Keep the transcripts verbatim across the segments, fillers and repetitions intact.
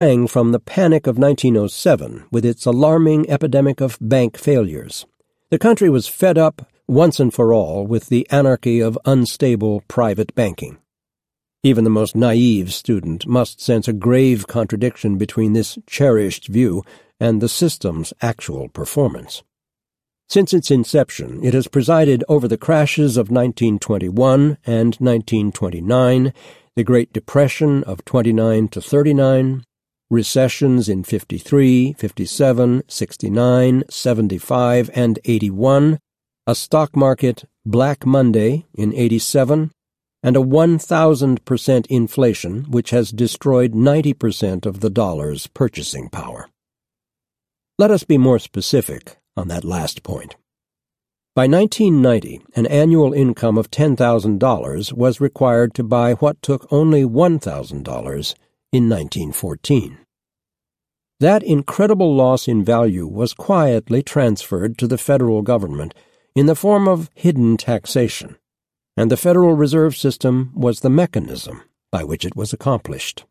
sprang from the panic of nineteen oh seven with its alarming epidemic of bank failures. The country was fed up, once and for all, with the anarchy of unstable private banking. Even the most naive student must sense a grave contradiction between this cherished view and the system's actual performance. Since its inception, it has presided over the crashes of nineteen twenty-one and nineteen twenty-nine, the Great Depression of twenty-nine to thirty-nine, recessions in fifty-three, fifty-seven, sixty-nine, seventy-five, and eighty-one, a stock market Black Monday in eighty-seven, and a one thousand percent inflation which has destroyed ninety percent of the dollar's purchasing power. Let us be more specific on that last point. By nineteen ninety, an annual income of ten thousand dollars was required to buy what took only one thousand dollars in nineteen fourteen. That incredible loss in value was quietly transferred to the federal government in the form of hidden taxation, and the Federal Reserve System was the mechanism by which it was accomplished.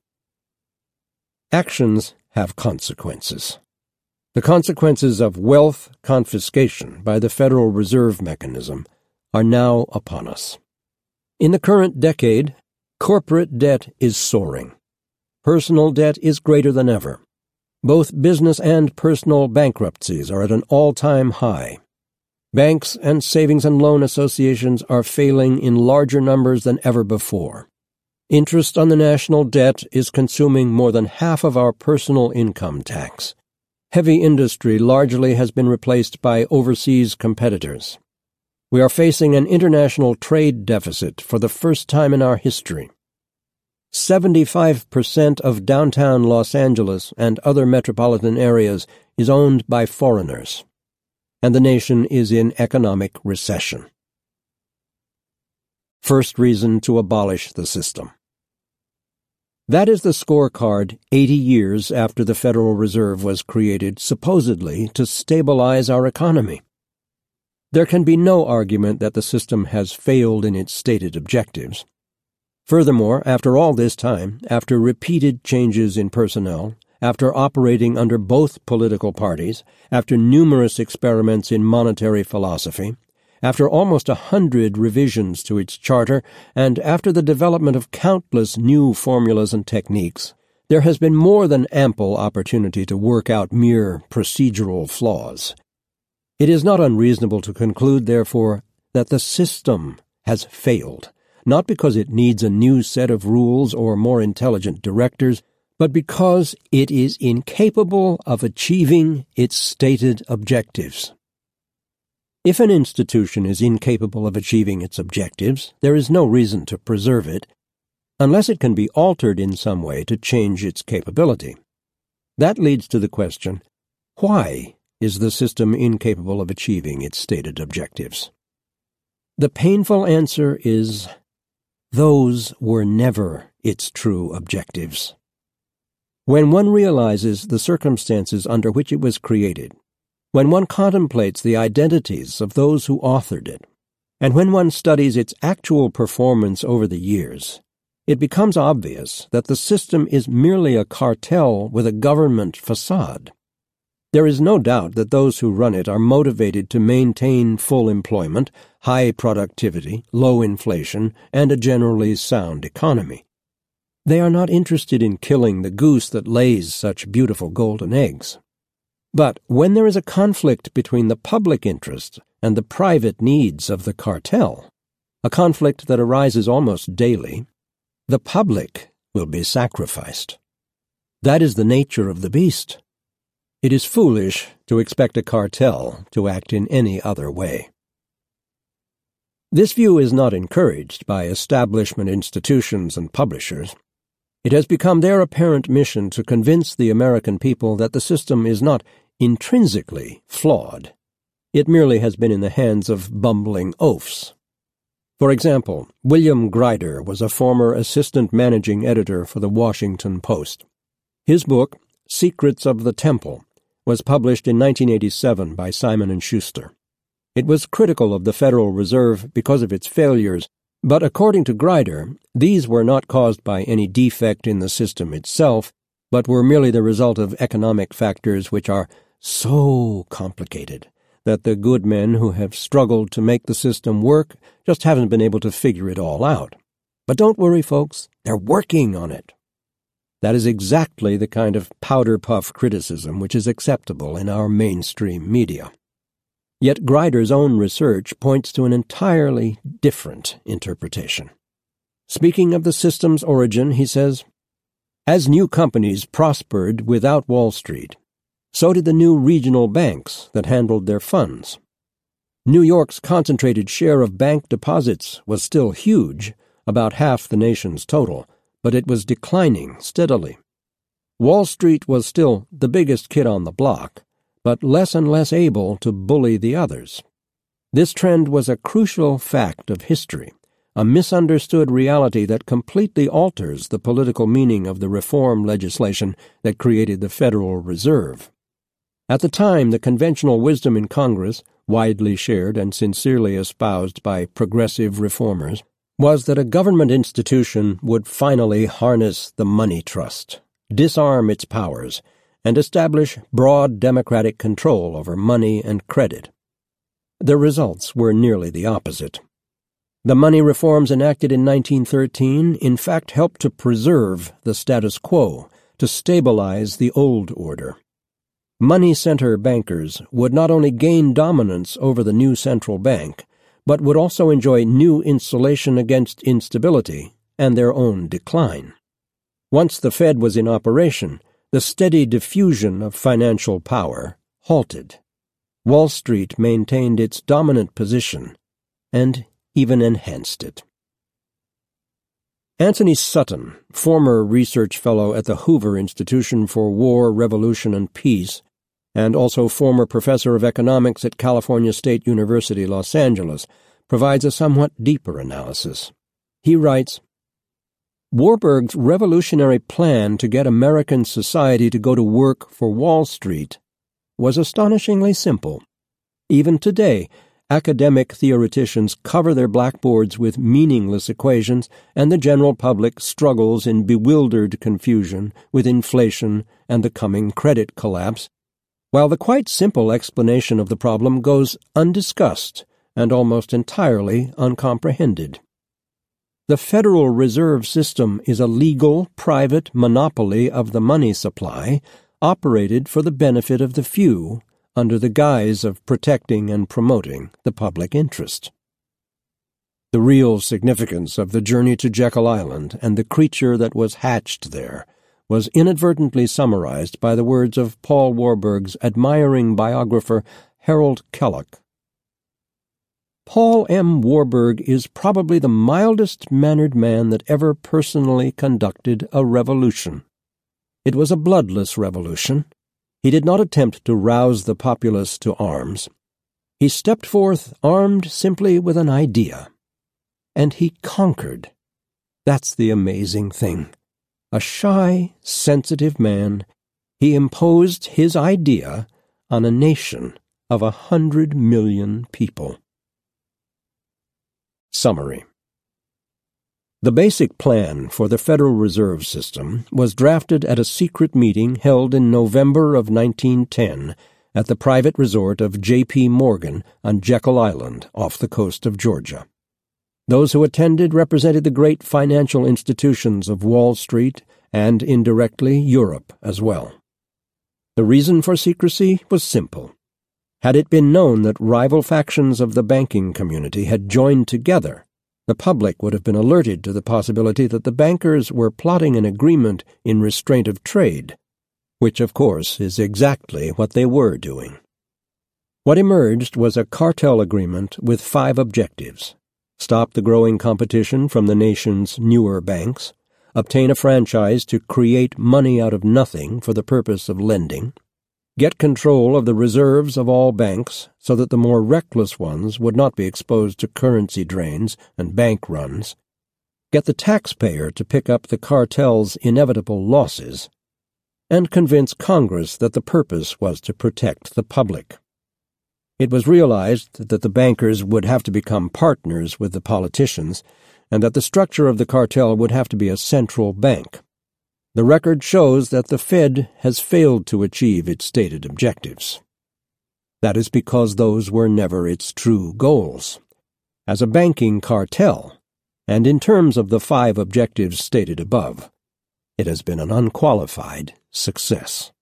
Actions have consequences. The consequences of wealth confiscation by the Federal Reserve mechanism are now upon us. In the current decade, corporate debt is soaring. Personal debt is greater than ever. Both business and personal bankruptcies are at an all-time high. Banks and savings and loan associations are failing in larger numbers than ever before. Interest on the national debt is consuming more than half of our personal income tax. Heavy industry largely has been replaced by overseas competitors. We are facing an international trade deficit for the first time in our history. seventy-five percent of downtown Los Angeles and other metropolitan areas is owned by foreigners, and the nation is in economic recession. First reason to abolish the system. That is the scorecard eighty years after the Federal Reserve was created, supposedly to stabilize our economy. There can be no argument that the system has failed in its stated objectives. Furthermore, after all this time, after repeated changes in personnel, after operating under both political parties, after numerous experiments in monetary philosophy, after almost a hundred revisions to its charter, and after the development of countless new formulas and techniques, there has been more than ample opportunity to work out mere procedural flaws. It is not unreasonable to conclude, therefore, that the system has failed, not because it needs a new set of rules or more intelligent directors, but because it is incapable of achieving its stated objectives. If an institution is incapable of achieving its objectives, there is no reason to preserve it, unless it can be altered in some way to change its capability. That leads to the question, why is the system incapable of achieving its stated objectives? The painful answer is, those were never its true objectives. When one realizes the circumstances under which it was created, when one contemplates the identities of those who authored it, and when one studies its actual performance over the years, it becomes obvious that the system is merely a cartel with a government facade. There is no doubt that those who run it are motivated to maintain full employment, high productivity, low inflation, and a generally sound economy. They are not interested in killing the goose that lays such beautiful golden eggs. But when there is a conflict between the public interest and the private needs of the cartel, a conflict that arises almost daily, the public will be sacrificed. That is the nature of the beast. It is foolish to expect a cartel to act in any other way. This view is not encouraged by establishment institutions and publishers. It has become their apparent mission to convince the American people that the system is not intrinsically flawed. It merely has been in the hands of bumbling oafs. For example, William Grider was a former assistant managing editor for the Washington Post. His book, Secrets of the Temple, was published in nineteen eighty-seven by Simon and Schuster. It was critical of the Federal Reserve because of its failures, but according to Grider, these were not caused by any defect in the system itself, but were merely the result of economic factors which are so complicated that the good men who have struggled to make the system work just haven't been able to figure it all out. But don't worry, folks, they're working on it. That is exactly the kind of powder-puff criticism which is acceptable in our mainstream media. Yet Grider's own research points to an entirely different interpretation. Speaking of the system's origin, he says, "As new companies prospered without Wall Street, so did the new regional banks that handled their funds. New York's concentrated share of bank deposits was still huge, about half the nation's total, but it was declining steadily. Wall Street was still the biggest kid on the block, but less and less able to bully the others. This trend was a crucial fact of history, a misunderstood reality that completely alters the political meaning of the reform legislation that created the Federal Reserve. At the time, the conventional wisdom in Congress, widely shared and sincerely espoused by progressive reformers, was that a government institution would finally harness the money trust, disarm its powers, and establish broad democratic control over money and credit. The results were nearly the opposite. The money reforms enacted in nineteen thirteen in fact helped to preserve the status quo, to stabilize the old order. Money center bankers would not only gain dominance over the new central bank, but would also enjoy new insulation against instability and their own decline. Once the Fed was in operation, the steady diffusion of financial power halted. Wall Street maintained its dominant position and even enhanced it. Anthony Sutton, former research fellow at the Hoover Institution for War, Revolution, and Peace, and also former professor of economics at California State University, Los Angeles, provides a somewhat deeper analysis. He writes, "Warburg's revolutionary plan to get American society to go to work for Wall Street was astonishingly simple. Even today, academic theoreticians cover their blackboards with meaningless equations, and the general public struggles in bewildered confusion with inflation and the coming credit collapse, while the quite simple explanation of the problem goes undiscussed and almost entirely uncomprehended. The Federal Reserve System is a legal, private monopoly of the money supply, operated for the benefit of the few, under the guise of protecting and promoting the public interest." The real significance of the journey to Jekyll Island and the creature that was hatched there was inadvertently summarized by the words of Paul Warburg's admiring biographer Harold Kellogg. "Paul M. Warburg is probably the mildest-mannered man that ever personally conducted a revolution. It was a bloodless revolution. He did not attempt to rouse the populace to arms. He stepped forth armed simply with an idea. And he conquered. That's the amazing thing. A shy, sensitive man, he imposed his idea on a nation of a hundred million people." Summary. The basic plan for the Federal Reserve System was drafted at a secret meeting held in November of nineteen ten at the private resort of J P Morgan on Jekyll Island off the coast of Georgia. Those who attended represented the great financial institutions of Wall Street and, indirectly, Europe as well. The reason for secrecy was simple. Had it been known that rival factions of the banking community had joined together, the public would have been alerted to the possibility that the bankers were plotting an agreement in restraint of trade, which, of course, is exactly what they were doing. What emerged was a cartel agreement with five objectives: stop the growing competition from the nation's newer banks, obtain a franchise to create money out of nothing for the purpose of lending, get control of the reserves of all banks so that the more reckless ones would not be exposed to currency drains and bank runs, get the taxpayer to pick up the cartel's inevitable losses, and convince Congress that the purpose was to protect the public. It was realized that the bankers would have to become partners with the politicians, and that the structure of the cartel would have to be a central bank. The record shows that the Fed has failed to achieve its stated objectives. That is because those were never its true goals. As a banking cartel, and in terms of the five objectives stated above, it has been an unqualified success.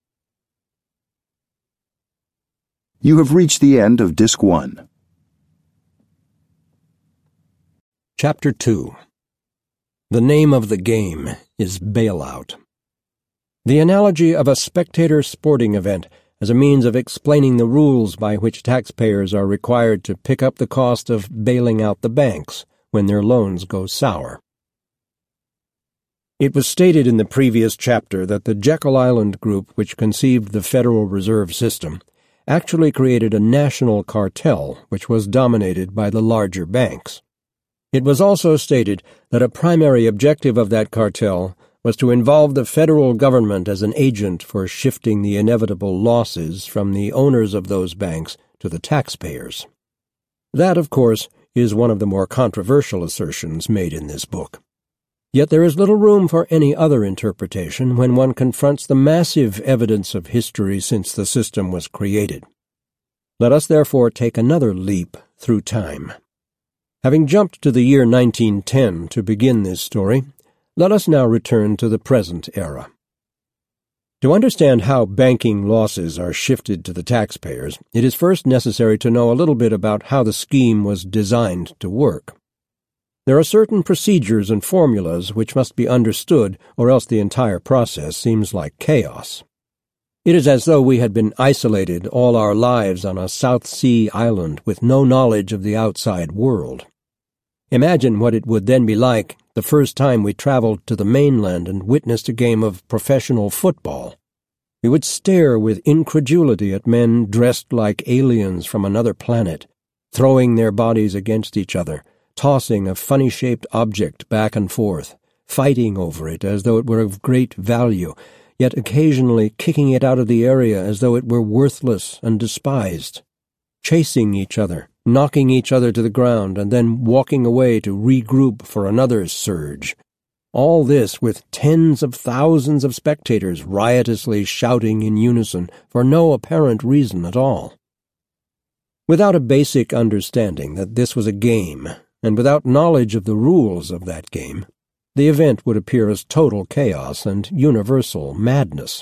You have reached the end of Disc one. Chapter two. The name of the game is bailout. The analogy of a spectator sporting event as a means of explaining the rules by which taxpayers are required to pick up the cost of bailing out the banks when their loans go sour. It was stated in the previous chapter that the Jekyll Island Group, which conceived the Federal Reserve System, actually created a national cartel which was dominated by the larger banks. It was also stated that a primary objective of that cartel was to involve the federal government as an agent for shifting the inevitable losses from the owners of those banks to the taxpayers. That, of course, is one of the more controversial assertions made in this book. Yet there is little room for any other interpretation when one confronts the massive evidence of history since the system was created. Let us therefore take another leap through time. Having jumped to the year nineteen ten to begin this story, let us now return to the present era. To understand how banking losses are shifted to the taxpayers, it is first necessary to know a little bit about how the scheme was designed to work. There are certain procedures and formulas which must be understood, or else the entire process seems like chaos. It is as though we had been isolated all our lives on a South Sea island with no knowledge of the outside world. Imagine what it would then be like the first time we traveled to the mainland and witnessed a game of professional football. We would stare with incredulity at men dressed like aliens from another planet, throwing their bodies against each other, tossing a funny-shaped object back and forth, fighting over it as though it were of great value, yet occasionally kicking it out of the area as though it were worthless and despised, chasing each other, knocking each other to the ground, and then walking away to regroup for another surge. All this with tens of thousands of spectators riotously shouting in unison for no apparent reason at all. Without a basic understanding that this was a game, and without knowledge of the rules of that game, the event would appear as total chaos and universal madness.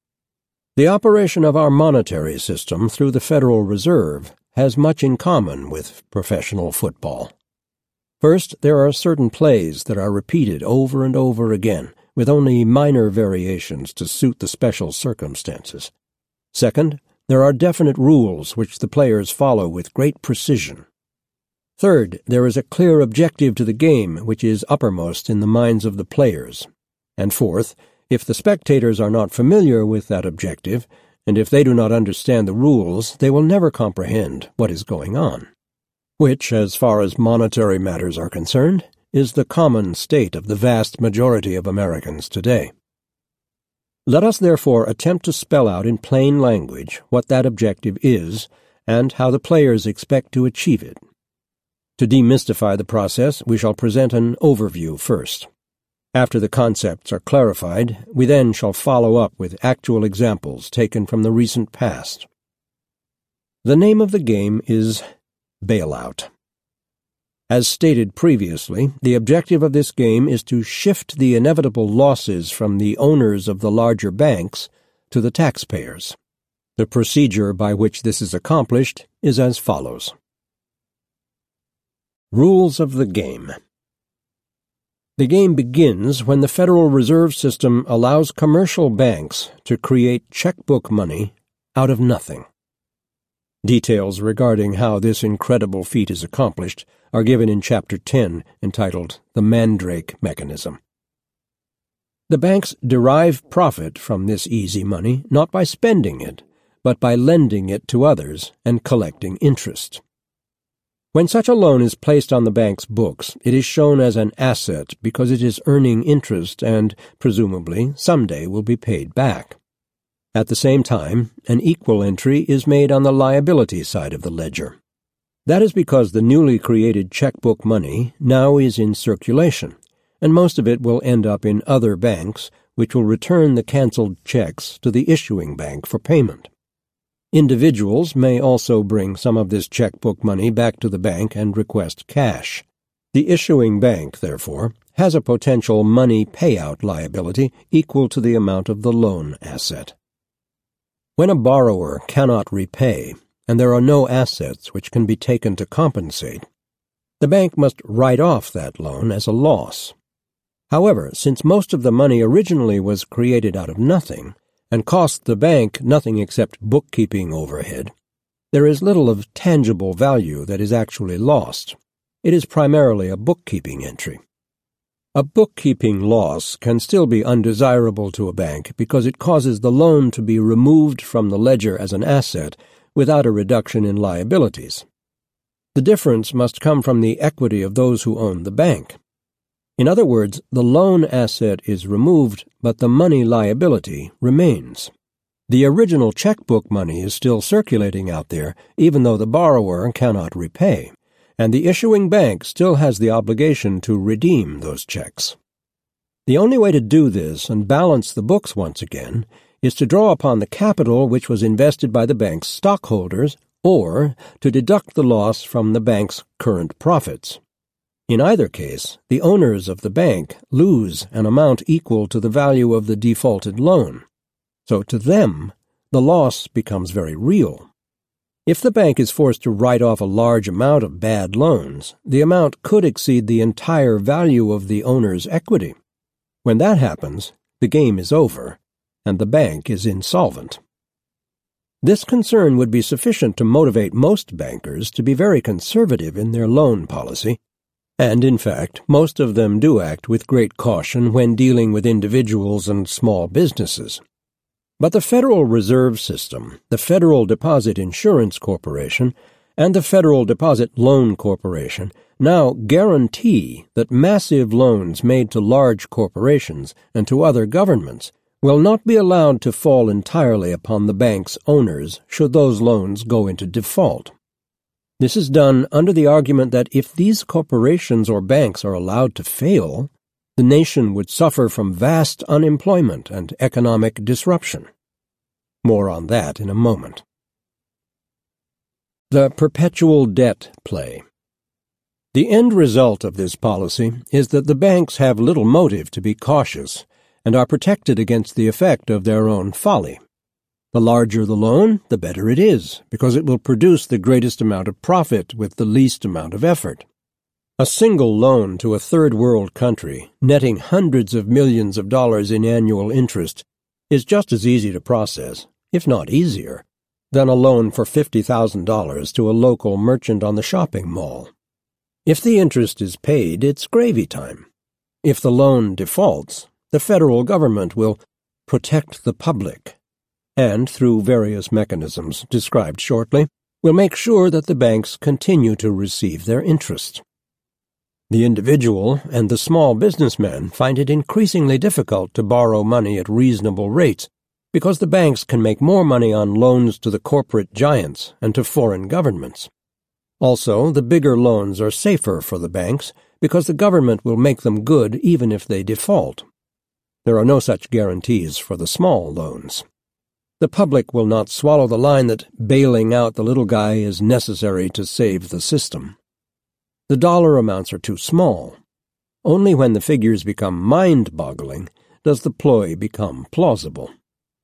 The operation of our monetary system through the Federal Reserve has much in common with professional football. First, there are certain plays that are repeated over and over again, with only minor variations to suit the special circumstances. Second, there are definite rules which the players follow with great precision. Third, there is a clear objective to the game which is uppermost in the minds of the players. And fourth, if the spectators are not familiar with that objective, and if they do not understand the rules, they will never comprehend what is going on, which, as far as monetary matters are concerned, is the common state of the vast majority of Americans today. Let us therefore attempt to spell out in plain language what that objective is and how the players expect to achieve it. To demystify the process, we shall present an overview first. After the concepts are clarified, we then shall follow up with actual examples taken from the recent past. The name of the game is bailout. As stated previously, the objective of this game is to shift the inevitable losses from the owners of the larger banks to the taxpayers. The procedure by which this is accomplished is as follows. Rules of the game. The game begins when the Federal Reserve System allows commercial banks to create checkbook money out of nothing. Details regarding how this incredible feat is accomplished are given in Chapter ten, entitled The Mandrake Mechanism. The banks derive profit from this easy money not by spending it, but by lending it to others and collecting interest. When such a loan is placed on the bank's books, it is shown as an asset because it is earning interest and, presumably, someday will be paid back. At the same time, an equal entry is made on the liability side of the ledger. That is because the newly created checkbook money now is in circulation, and most of it will end up in other banks which will return the canceled checks to the issuing bank for payment. Individuals may also bring some of this checkbook money back to the bank and request cash. The issuing bank, therefore, has a potential money payout liability equal to the amount of the loan asset. When a borrower cannot repay, and there are no assets which can be taken to compensate, the bank must write off that loan as a loss. However, since most of the money originally was created out of nothing, and cost the bank nothing except bookkeeping overhead, there is little of tangible value that is actually lost. It is primarily a bookkeeping entry. A bookkeeping loss can still be undesirable to a bank because it causes the loan to be removed from the ledger as an asset without a reduction in liabilities. The difference must come from the equity of those who own the bank. In other words, the loan asset is removed, but the money liability remains. The original checkbook money is still circulating out there, even though the borrower cannot repay, and the issuing bank still has the obligation to redeem those checks. The only way to do this and balance the books once again is to draw upon the capital which was invested by the bank's stockholders or to deduct the loss from the bank's current profits. In either case, the owners of the bank lose an amount equal to the value of the defaulted loan. So to them, the loss becomes very real. If the bank is forced to write off a large amount of bad loans, the amount could exceed the entire value of the owner's equity. When that happens, the game is over, and the bank is insolvent. This concern would be sufficient to motivate most bankers to be very conservative in their loan policy, and in fact, most of them do act with great caution when dealing with individuals and small businesses. But the Federal Reserve System, the Federal Deposit Insurance Corporation, and the Federal Deposit Loan Corporation now guarantee that massive loans made to large corporations and to other governments will not be allowed to fall entirely upon the bank's owners should those loans go into default. This is done under the argument that if these corporations or banks are allowed to fail, the nation would suffer from vast unemployment and economic disruption. More on that in a moment. The perpetual debt play. The end result of this policy is that the banks have little motive to be cautious and are protected against the effect of their own folly. The larger the loan, the better it is, because it will produce the greatest amount of profit with the least amount of effort. A single loan to a third-world country, netting hundreds of millions of dollars in annual interest, is just as easy to process, if not easier, than a loan for fifty thousand dollars to a local merchant on the shopping mall. If the interest is paid, it's gravy time. If the loan defaults, the federal government will protect the public, and, through various mechanisms described shortly, will make sure that the banks continue to receive their interest. The individual and the small businessman find it increasingly difficult to borrow money at reasonable rates because the banks can make more money on loans to the corporate giants and to foreign governments. Also, the bigger loans are safer for the banks because the government will make them good even if they default. There are no such guarantees for the small loans. The public will not swallow the line that bailing out the little guy is necessary to save the system. The dollar amounts are too small. Only when the figures become mind-boggling does the ploy become plausible.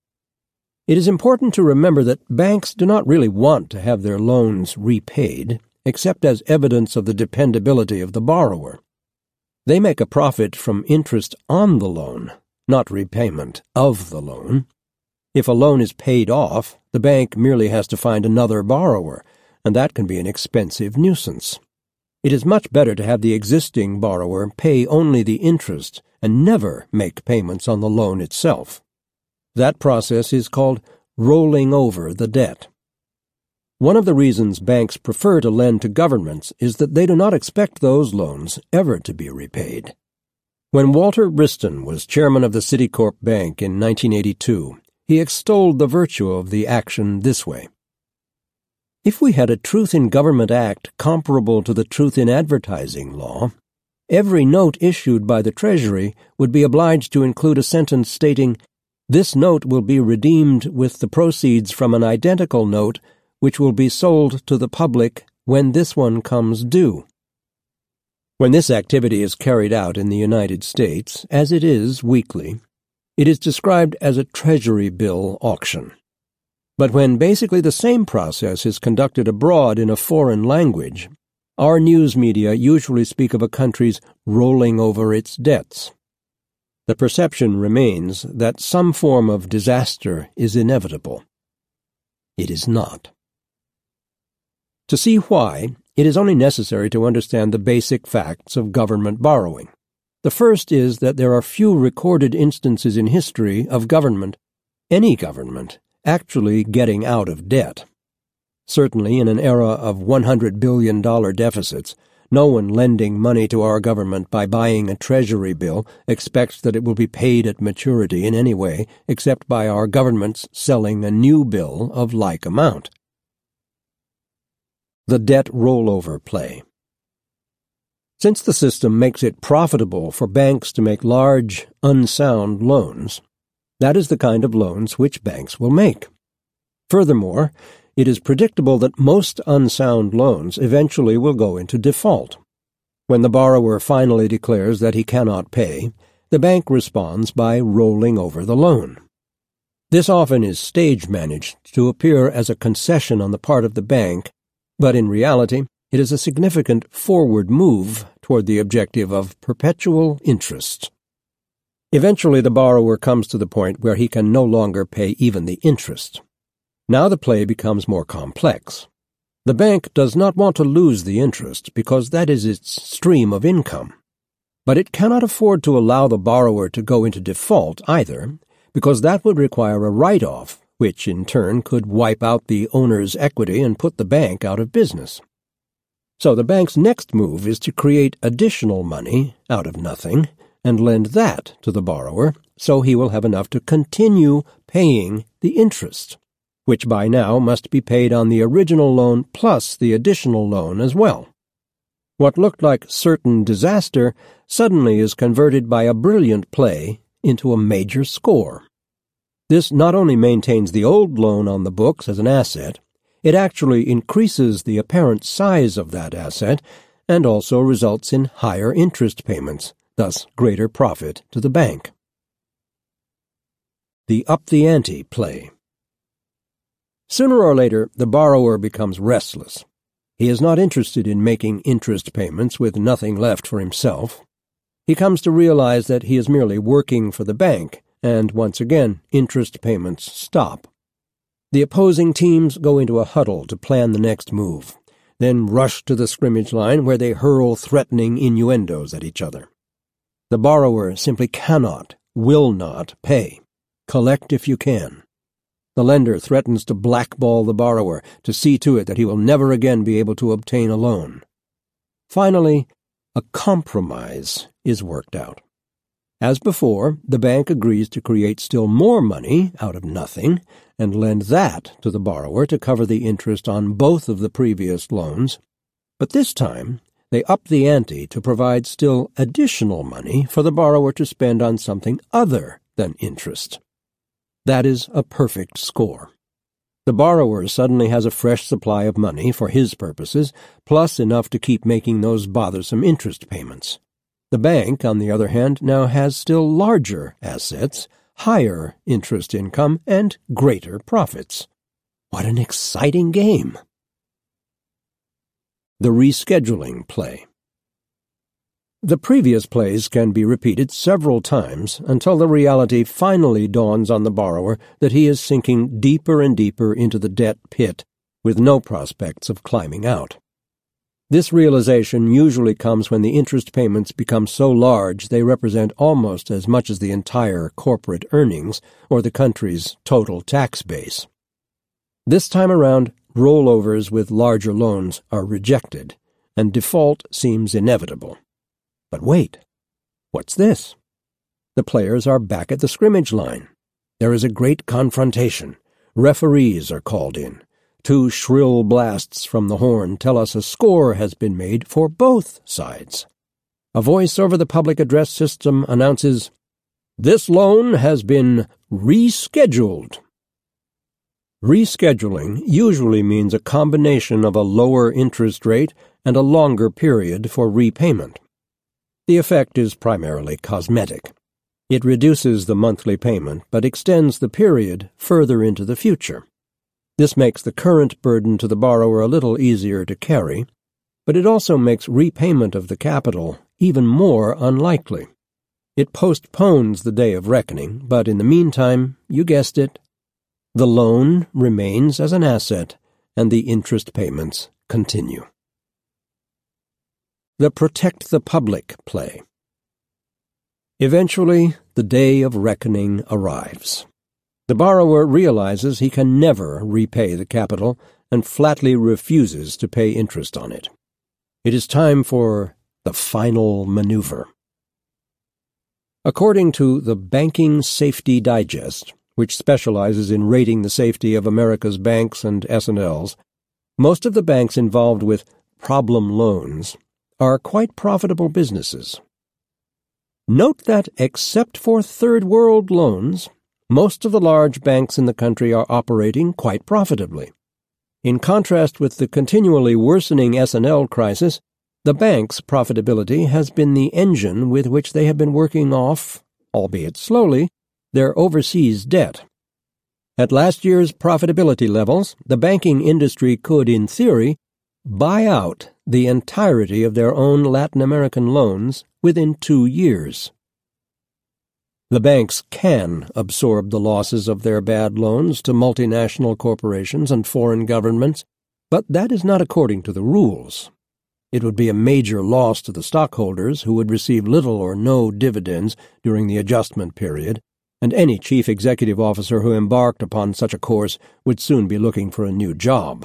It is important to remember that banks do not really want to have their loans repaid, except as evidence of the dependability of the borrower. They make a profit from interest on the loan, not repayment of the loan. If a loan is paid off, the bank merely has to find another borrower, and that can be an expensive nuisance. It is much better to have the existing borrower pay only the interest and never make payments on the loan itself. That process is called rolling over the debt. One of the reasons banks prefer to lend to governments is that they do not expect those loans ever to be repaid. When Walter Wriston was chairman of the Citicorp Bank in nineteen eighty-two, he extolled the virtue of the action this way. If we had a Truth in Government Act comparable to the Truth in Advertising law, every note issued by the Treasury would be obliged to include a sentence stating, "This note will be redeemed with the proceeds from an identical note which will be sold to the public when this one comes due." When this activity is carried out in the United States, as it is weekly, it is described as a Treasury bill auction. But when basically the same process is conducted abroad in a foreign language, our news media usually speak of a country's rolling over its debts. The perception remains that some form of disaster is inevitable. It is not. To see why, it is only necessary to understand the basic facts of government borrowing. The first is that there are few recorded instances in history of government, any government, actually getting out of debt. Certainly in an era of one hundred billion dollars deficits, no one lending money to our government by buying a Treasury bill expects that it will be paid at maturity in any way except by our government's selling a new bill of like amount. The debt rollover play. Since the system makes it profitable for banks to make large, unsound loans, that is the kind of loans which banks will make. Furthermore, it is predictable that most unsound loans eventually will go into default. When the borrower finally declares that he cannot pay, the bank responds by rolling over the loan. This often is stage-managed to appear as a concession on the part of the bank, but in reality, it is a significant forward move toward the objective of perpetual interest. Eventually, the borrower comes to the point where he can no longer pay even the interest. Now the play becomes more complex. The bank does not want to lose the interest because that is its stream of income. But it cannot afford to allow the borrower to go into default either, because that would require a write-off, which in turn could wipe out the owner's equity and put the bank out of business. So the bank's next move is to create additional money out of nothing and lend that to the borrower so he will have enough to continue paying the interest, which by now must be paid on the original loan plus the additional loan as well. What looked like certain disaster suddenly is converted by a brilliant play into a major score. This not only maintains the old loan on the books as an asset, it actually increases the apparent size of that asset and also results in higher interest payments, thus greater profit to the bank. The up-the-ante play. Sooner or later, the borrower becomes restless. He is not interested in making interest payments with nothing left for himself. He comes to realize that he is merely working for the bank, and once again, interest payments stop. The opposing teams go into a huddle to plan the next move, then rush to the scrimmage line where they hurl threatening innuendos at each other. The borrower simply cannot, will not pay. Collect if you can. The lender threatens to blackball the borrower to see to it that he will never again be able to obtain a loan. Finally, a compromise is worked out. As before, the bank agrees to create still more money out of nothing and lend that to the borrower to cover the interest on both of the previous loans, but this time they up the ante to provide still additional money for the borrower to spend on something other than interest. That is a perfect score. The borrower suddenly has a fresh supply of money for his purposes, plus enough to keep making those bothersome interest payments. The bank, on the other hand, now has still larger assets, higher interest income, and greater profits. What an exciting game! The rescheduling play. The previous plays can be repeated several times until the reality finally dawns on the borrower that he is sinking deeper and deeper into the debt pit with no prospects of climbing out. This realization usually comes when the interest payments become so large they represent almost as much as the entire corporate earnings or the country's total tax base. This time around, rollovers with larger loans are rejected, and default seems inevitable. But wait, what's this? The players are back at the scrimmage line. There is a great confrontation. Referees are called in. Two shrill blasts from the horn tell us a score has been made for both sides. A voice over the public address system announces, "This loan has been rescheduled." Rescheduling usually means a combination of a lower interest rate and a longer period for repayment. The effect is primarily cosmetic. It reduces the monthly payment but extends the period further into the future. This makes the current burden to the borrower a little easier to carry, but it also makes repayment of the capital even more unlikely. It postpones the day of reckoning, but in the meantime, you guessed it, the loan remains as an asset and the interest payments continue. The Protect the Public play. Eventually, the day of reckoning arrives. The borrower realizes he can never repay the capital and flatly refuses to pay interest on it. It is time for the final maneuver. According to the Banking Safety Digest, which specializes in rating the safety of America's banks and S and Ls, most of the banks involved with problem loans are quite profitable businesses. Note that, except for third world loans, most of the large banks in the country are operating quite profitably. In contrast with the continually worsening S and L crisis, the banks' profitability has been the engine with which they have been working off, albeit slowly, their overseas debt. At last year's profitability levels, the banking industry could, in theory, buy out the entirety of their own Latin American loans within two years. The banks can absorb the losses of their bad loans to multinational corporations and foreign governments, but that is not according to the rules. It would be a major loss to the stockholders, who would receive little or no dividends during the adjustment period, and any chief executive officer who embarked upon such a course would soon be looking for a new job.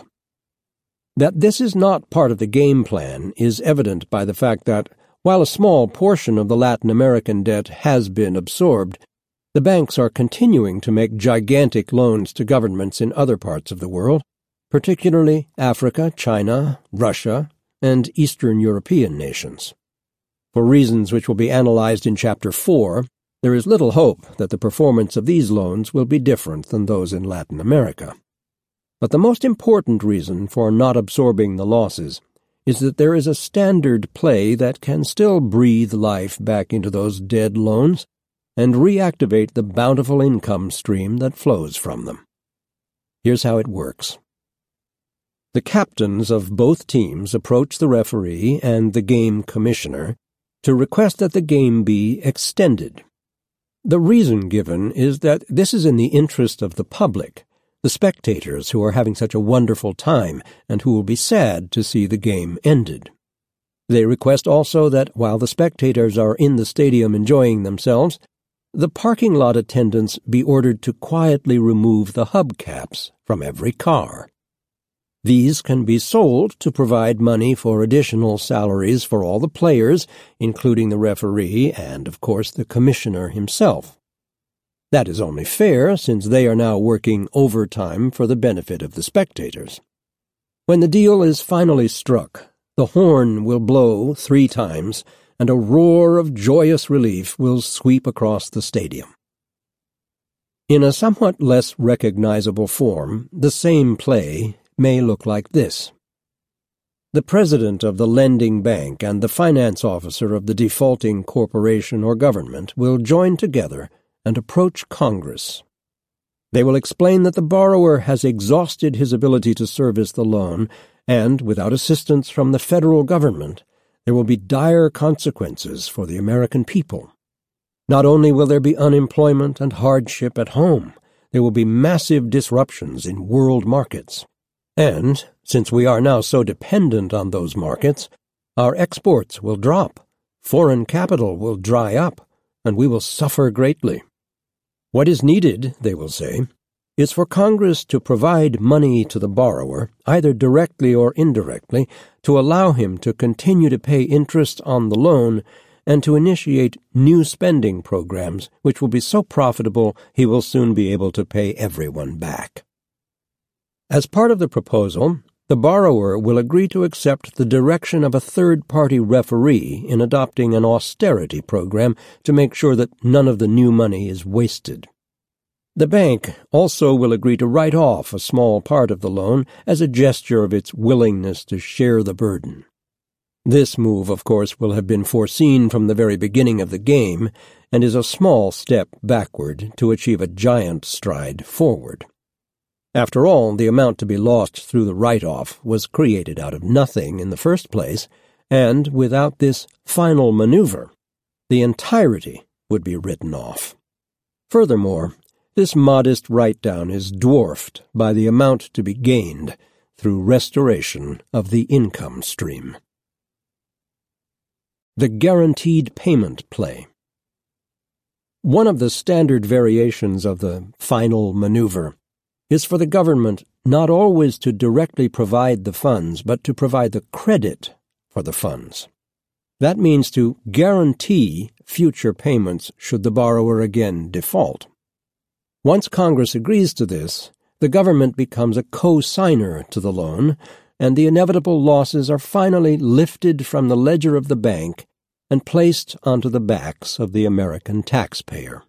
That this is not part of the game plan is evident by the fact that, while a small portion of the Latin American debt has been absorbed, the banks are continuing to make gigantic loans to governments in other parts of the world, particularly Africa, China, Russia, and Eastern European nations. For reasons which will be analyzed in Chapter four, there is little hope that the performance of these loans will be different than those in Latin America. But the most important reason for not absorbing the losses is that there is a standard play that can still breathe life back into those dead loans and reactivate the bountiful income stream that flows from them. Here's how it works. The captains of both teams approach the referee and the game commissioner to request that the game be extended. The reason given is that this is in the interest of the public, the spectators who are having such a wonderful time and who will be sad to see the game ended. They request also that while the spectators are in the stadium enjoying themselves, the parking lot attendants be ordered to quietly remove the hubcaps from every car. These can be sold to provide money for additional salaries for all the players, including the referee and, of course, the commissioner himself. That is only fair, since they are now working overtime for the benefit of the spectators. When the deal is finally struck, the horn will blow three times, and a roar of joyous relief will sweep across the stadium. In a somewhat less recognizable form, the same play may look like this. The president of the lending bank and the finance officer of the defaulting corporation or government will join together and approach Congress. They will explain that the borrower has exhausted his ability to service the loan, and, without assistance from the federal government, there will be dire consequences for the American people. Not only will there be unemployment and hardship at home, there will be massive disruptions in world markets. And, since we are now so dependent on those markets, our exports will drop, foreign capital will dry up, and we will suffer greatly. What is needed, they will say, is for Congress to provide money to the borrower, either directly or indirectly, to allow him to continue to pay interest on the loan and to initiate new spending programs which will be so profitable he will soon be able to pay everyone back. As part of the proposal, the borrower will agree to accept the direction of a third-party referee in adopting an austerity program to make sure that none of the new money is wasted. The bank also will agree to write off a small part of the loan as a gesture of its willingness to share the burden. This move, of course, will have been foreseen from the very beginning of the game and is a small step backward to achieve a giant stride forward. After all, the amount to be lost through the write-off was created out of nothing in the first place, and without this final maneuver, the entirety would be written off. Furthermore, this modest write-down is dwarfed by the amount to be gained through restoration of the income stream. The guaranteed payment play. One of the standard variations of the final maneuver is for the government not always to directly provide the funds, but to provide the credit for the funds. That means to guarantee future payments should the borrower again default. Once Congress agrees to this, the government becomes a co-signer to the loan, and the inevitable losses are finally lifted from the ledger of the bank and placed onto the backs of the American taxpayer.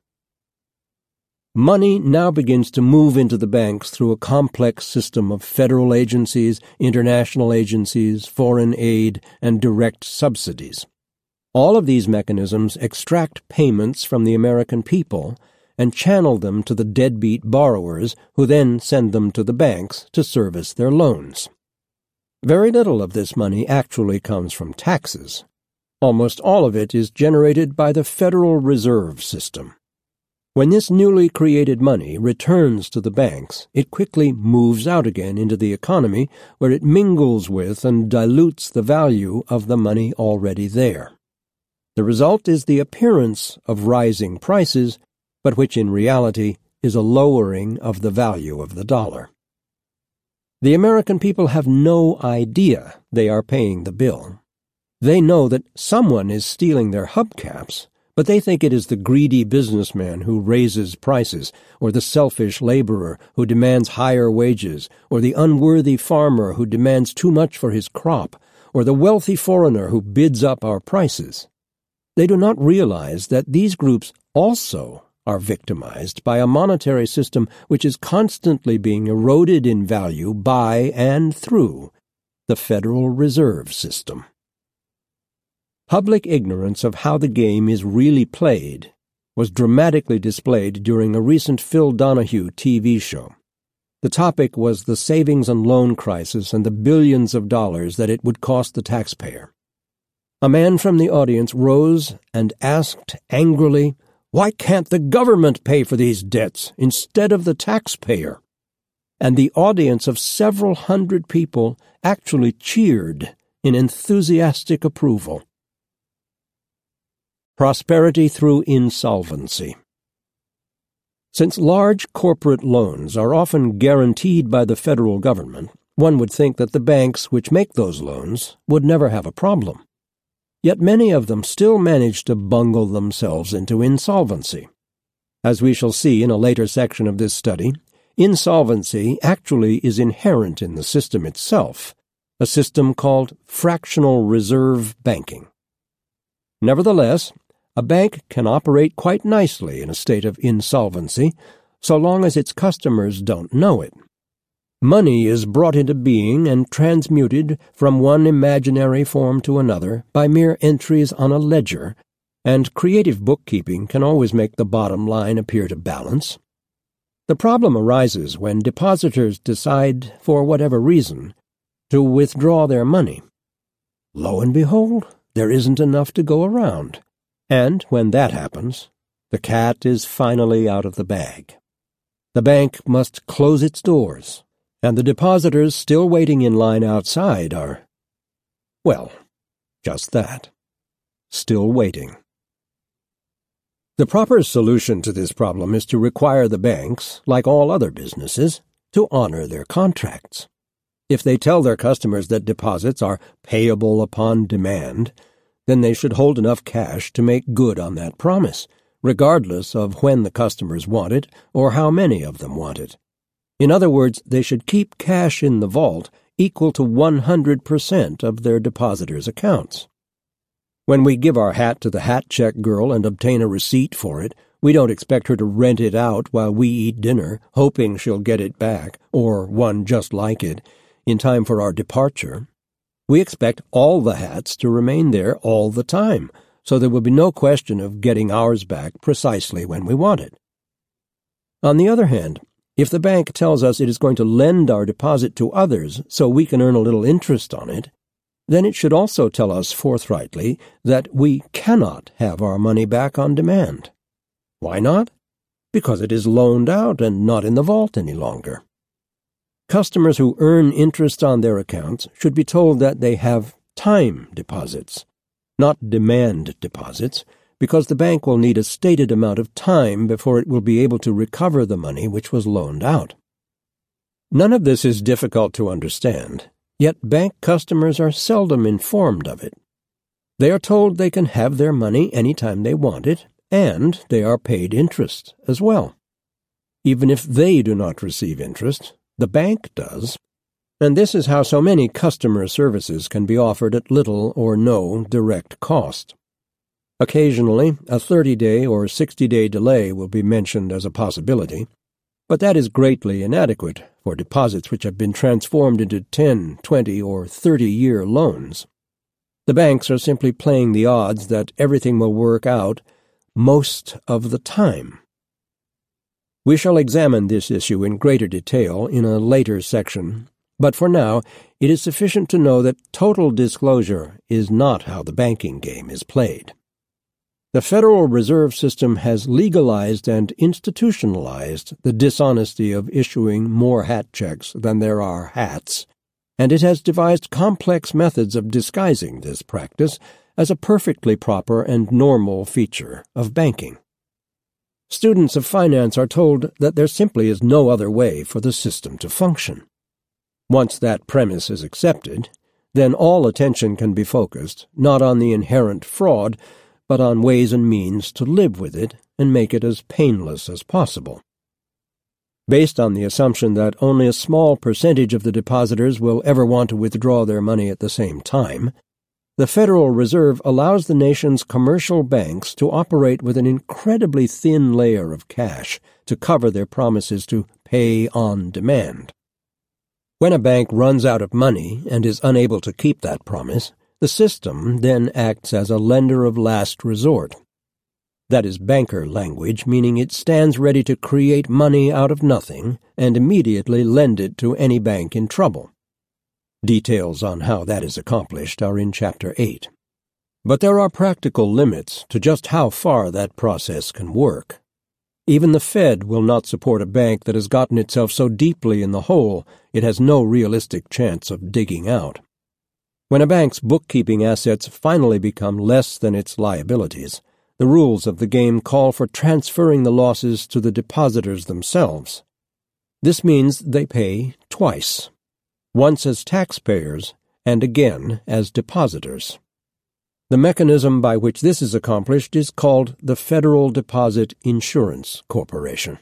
Money now begins to move into the banks through a complex system of federal agencies, international agencies, foreign aid, and direct subsidies. All of these mechanisms extract payments from the American people and channel them to the deadbeat borrowers, who then send them to the banks to service their loans. Very little of this money actually comes from taxes. Almost all of it is generated by the Federal Reserve System. When this newly created money returns to the banks, it quickly moves out again into the economy, where it mingles with and dilutes the value of the money already there. The result is the appearance of rising prices, but which in reality is a lowering of the value of the dollar. The American people have no idea they are paying the bill. They know that someone is stealing their hubcaps, but they think it is the greedy businessman who raises prices, or the selfish laborer who demands higher wages, or the unworthy farmer who demands too much for his crop, or the wealthy foreigner who bids up our prices. They do not realize that these groups also are victimized by a monetary system which is constantly being eroded in value by and through the Federal Reserve System. Public ignorance of how the game is really played was dramatically displayed during a recent Phil Donahue T V show. The topic was the savings and loan crisis and the billions of dollars that it would cost the taxpayer. A man from the audience rose and asked angrily, "Why can't the government pay for these debts instead of the taxpayer?" And the audience of several hundred people actually cheered in enthusiastic approval. Prosperity through insolvency. Since large corporate loans are often guaranteed by the federal government, one would think that the banks which make those loans would never have a problem. Yet many of them still manage to bungle themselves into insolvency. As we shall see in a later section of this study, insolvency actually is inherent in the system itself, a system called fractional reserve banking. Nevertheless, a bank can operate quite nicely in a state of insolvency, so long as its customers don't know it. Money is brought into being and transmuted from one imaginary form to another by mere entries on a ledger, and creative bookkeeping can always make the bottom line appear to balance. The problem arises when depositors decide, for whatever reason, to withdraw their money. Lo and behold, there isn't enough to go around, and when that happens, the cat is finally out of the bag. The bank must close its doors, and the depositors still waiting in line outside are, well, just that, still waiting. The proper solution to this problem is to require the banks, like all other businesses, to honor their contracts. If they tell their customers that deposits are payable upon demand, then they should hold enough cash to make good on that promise, regardless of when the customers want it or how many of them want it. In other words, they should keep cash in the vault equal to one hundred percent of their depositors' accounts. When we give our hat to the hat check girl and obtain a receipt for it, we don't expect her to rent it out while we eat dinner, hoping she'll get it back, or one just like it, in time for our departure. We expect all the hats to remain there all the time, so there will be no question of getting ours back precisely when we want it. On the other hand, if the bank tells us it is going to lend our deposit to others so we can earn a little interest on it, then it should also tell us forthrightly that we cannot have our money back on demand. Why not? Because it is loaned out and not in the vault any longer. Customers who earn interest on their accounts should be told that they have time deposits, not demand deposits, because the bank will need a stated amount of time before it will be able to recover the money which was loaned out. None of this is difficult to understand, yet bank customers are seldom informed of it. They are told they can have their money any time they want it, and they are paid interest as well. Even if they do not receive interest, the bank does, and this is how so many customer services can be offered at little or no direct cost. Occasionally, a thirty-day or sixty-day delay will be mentioned as a possibility, but that is greatly inadequate for deposits which have been transformed into ten, twenty, or thirty-year loans. The banks are simply playing the odds that everything will work out most of the time. We shall examine this issue in greater detail in a later section, but for now it is sufficient to know that total disclosure is not how the banking game is played. The Federal Reserve System has legalized and institutionalized the dishonesty of issuing more hat checks than there are hats, and it has devised complex methods of disguising this practice as a perfectly proper and normal feature of banking. Students of finance are told that there simply is no other way for the system to function. Once that premise is accepted, then all attention can be focused not on the inherent fraud, but on ways and means to live with it and make it as painless as possible. Based on the assumption that only a small percentage of the depositors will ever want to withdraw their money at the same time, the Federal Reserve allows the nation's commercial banks to operate with an incredibly thin layer of cash to cover their promises to pay on demand. When a bank runs out of money and is unable to keep that promise, the system then acts as a lender of last resort. That is banker language, meaning it stands ready to create money out of nothing and immediately lend it to any bank in trouble. Details on how that is accomplished are in Chapter eight. But there are practical limits to just how far that process can work. Even the Fed will not support a bank that has gotten itself so deeply in the hole it has no realistic chance of digging out. When a bank's bookkeeping assets finally become less than its liabilities, the rules of the game call for transferring the losses to the depositors themselves. This means they pay twice, once as taxpayers and again as depositors. The mechanism by which this is accomplished is called the Federal Deposit Insurance Corporation.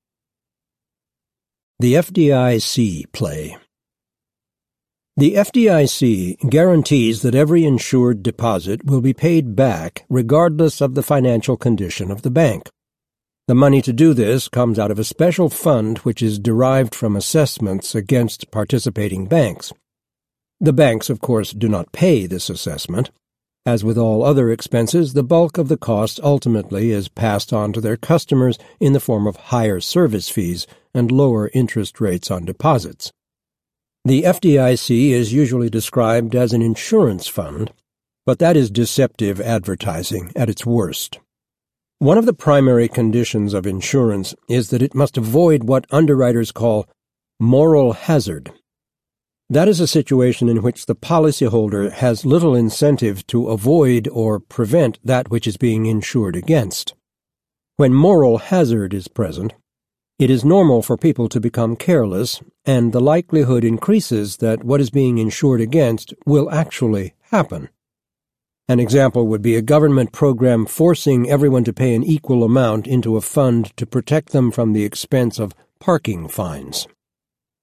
The F D I C play. The F D I C guarantees that every insured deposit will be paid back regardless of the financial condition of the bank. The money to do this comes out of a special fund which is derived from assessments against participating banks. The banks, of course, do not pay this assessment. As with all other expenses, the bulk of the cost ultimately is passed on to their customers in the form of higher service fees and lower interest rates on deposits. The F D I C is usually described as an insurance fund, but that is deceptive advertising at its worst. One of the primary conditions of insurance is that it must avoid what underwriters call moral hazard. That is a situation in which the policyholder has little incentive to avoid or prevent that which is being insured against. When moral hazard is present, it is normal for people to become careless, and the likelihood increases that what is being insured against will actually happen. An example would be a government program forcing everyone to pay an equal amount into a fund to protect them from the expense of parking fines.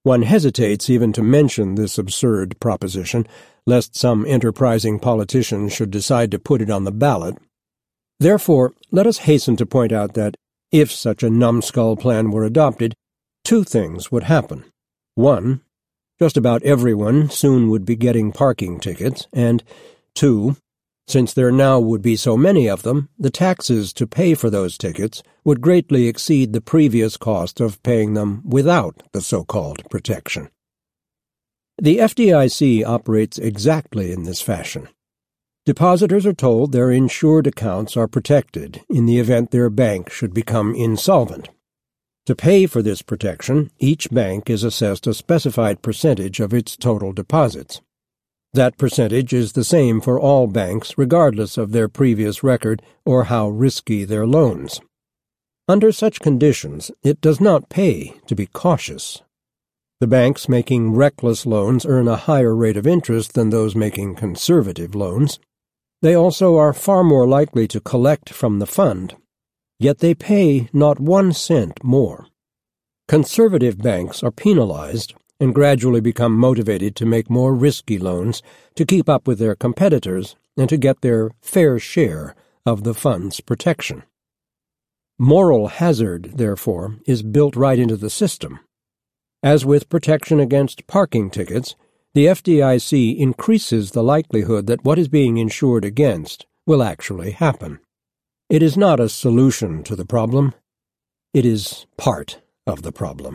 One hesitates even to mention this absurd proposition, lest some enterprising politician should decide to put it on the ballot. Therefore, let us hasten to point out that, if such a numbskull plan were adopted, two things would happen. One, just about everyone soon would be getting parking tickets, and two, since there now would be so many of them, the taxes to pay for those tickets would greatly exceed the previous cost of paying them without the so-called protection. The F D I C operates exactly in this fashion. Depositors are told their insured accounts are protected in the event their bank should become insolvent. To pay for this protection, each bank is assessed a specified percentage of its total deposits. That percentage is the same for all banks, regardless of their previous record or how risky their loans. Under such conditions, it does not pay to be cautious. The banks making reckless loans earn a higher rate of interest than those making conservative loans. They also are far more likely to collect from the fund, yet they pay not one cent more. Conservative banks are penalized and gradually become motivated to make more risky loans to keep up with their competitors and to get their fair share of the fund's protection. Moral hazard, therefore, is built right into the system. As with protection against parking tickets, the F D I C increases the likelihood that what is being insured against will actually happen. It is not a solution to the problem. It is part of the problem.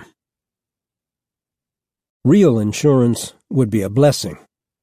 Real insurance would be a blessing.